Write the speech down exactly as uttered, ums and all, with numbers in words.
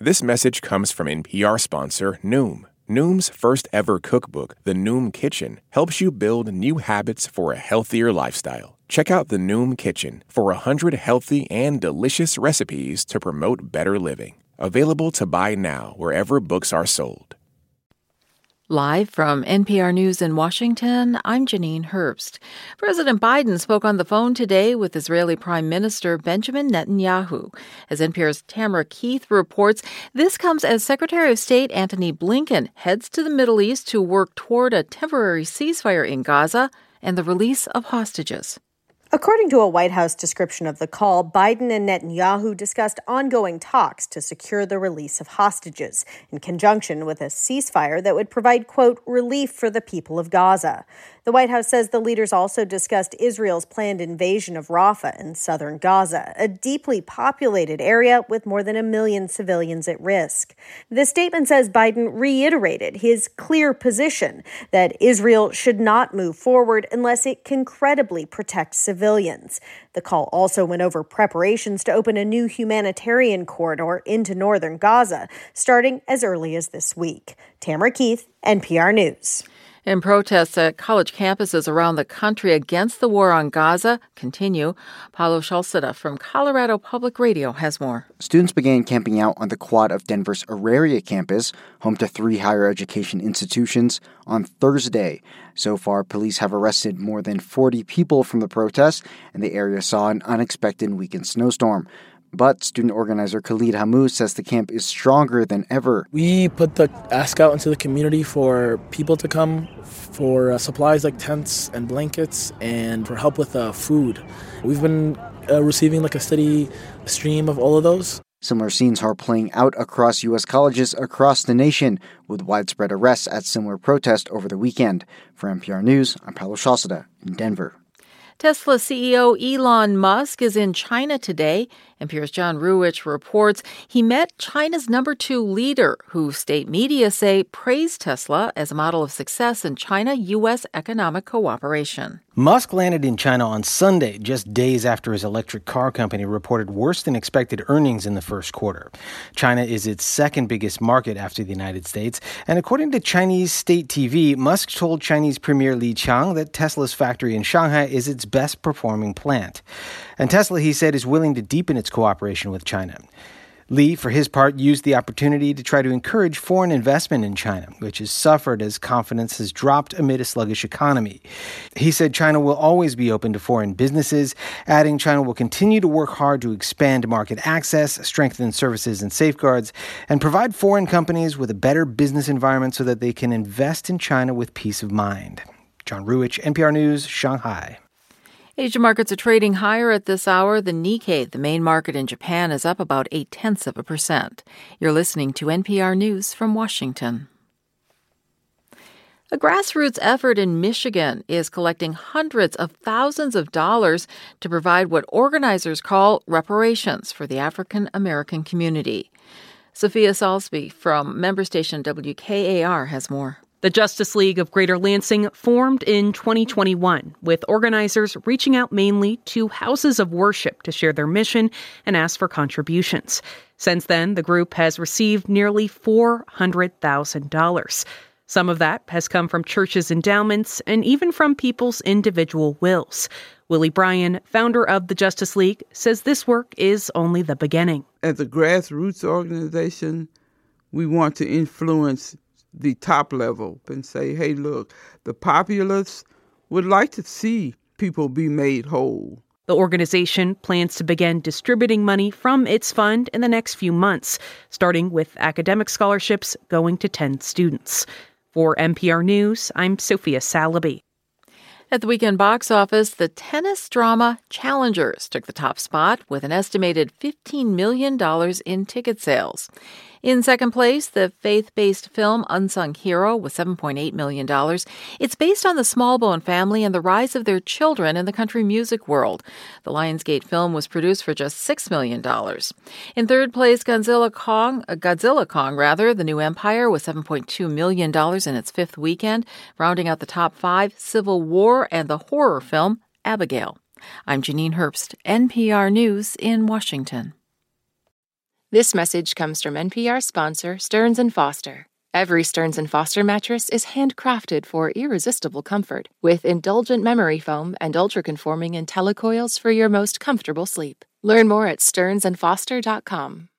This message comes from N P R sponsor Noom. Noom's first ever cookbook, The Noom Kitchen, helps you build new habits for a healthier lifestyle. Check out The Noom Kitchen for one hundred healthy and delicious recipes to promote better living. Available to buy now wherever books are sold. Live from N P R News in Washington, I'm Janine Herbst. President Biden spoke on the phone today with Israeli Prime Minister Benjamin Netanyahu. As N P R's Tamara Keith reports, this comes as Secretary of State Antony Blinken heads to the Middle East to work toward a temporary ceasefire in Gaza and the release of hostages. According to a White House description of the call, Biden and Netanyahu discussed ongoing talks to secure the release of hostages in conjunction with a ceasefire that would provide, quote, relief for the people of Gaza. The White House says the leaders also discussed Israel's planned invasion of Rafah in southern Gaza, a deeply populated area with more than a million civilians at risk. The statement says Biden reiterated his clear position that Israel should not move forward unless it can credibly protect civilians. The call also went over preparations to open a new humanitarian corridor into northern Gaza, starting as early as this week. Tamara Keith, N P R News. And protests at college campuses around the country against the war on Gaza continue. Paulo Shalceda from Colorado Public Radio has more. Students began camping out on the quad of Denver's Auraria campus, home to three higher education institutions, on Thursday. So far, police have arrested more than forty people from the protests, and the area saw an unexpected weekend snowstorm. But student organizer Khalid Hammoud says the camp is stronger than ever. We put the ask out into the community for people to come for uh, supplies like tents and blankets and for help with uh, food. We've been uh, receiving like a steady stream of all of those. Similar scenes are playing out across U S colleges across the nation, with widespread arrests at similar protests over the weekend. For N P R News, I'm Paulo Shalceda in Denver. Tesla C E O Elon Musk is in China today. N P R's John Ruwitch reports he met China's number two leader, who state media say praised Tesla as a model of success in China-U S economic cooperation. Musk landed in China on Sunday, just days after his electric car company reported worse than expected earnings in the first quarter. China is its second biggest market after the United States, and according to Chinese state T V, Musk told Chinese Premier Li Qiang that Tesla's factory in Shanghai is its best performing plant. And Tesla, he said, is willing to deepen its cooperation with China. Li, for his part, used the opportunity to try to encourage foreign investment in China, which has suffered as confidence has dropped amid a sluggish economy. He said China will always be open to foreign businesses, adding China will continue to work hard to expand market access, strengthen services and safeguards, and provide foreign companies with a better business environment so that they can invest in China with peace of mind. John Ruwitch, N P R News, Shanghai. Asian markets are trading higher at this hour. The Nikkei, the main market in Japan, is up about eight-tenths of a percent. You're listening to N P R News from Washington. A grassroots effort in Michigan is collecting hundreds of thousands of dollars to provide what organizers call reparations for the African American community. Sophia Salsby from member station W K A R has more. The Justice League of Greater Lansing formed in twenty twenty-one, with organizers reaching out mainly to houses of worship to share their mission and ask for contributions. Since then, the group has received nearly four hundred thousand dollars. Some of that has come from churches' endowments and even from people's individual wills. Willie Bryan, founder of the Justice League, says this work is only the beginning. As a grassroots organization, we want to influence the top level and say, hey, look, the populace would like to see people be made whole. The organization plans to begin distributing money from its fund in the next few months, starting with academic scholarships going to ten students. For N P R News, I'm Sophia Salaby. At the weekend box office, the tennis drama Challengers took the top spot with an estimated fifteen million dollars in ticket sales. In second place, the faith-based film Unsung Hero with seven point eight million dollars. It's based on the Smallbone family and the rise of their children in the country music world. The Lionsgate film was produced for just six million dollars. In third place, Godzilla Kong, uh, Godzilla Kong, rather, The New Empire with seven point two million dollars in its fifth weekend. Rounding out the top five, Civil War and the horror film Abigail. I'm Janine Herbst, N P R News in Washington. This message comes from N P R sponsor Stearns and Foster. Every Stearns and Foster mattress is handcrafted for irresistible comfort, with indulgent memory foam and ultra-conforming IntelliCoils for your most comfortable sleep. Learn more at stearns and foster dot com.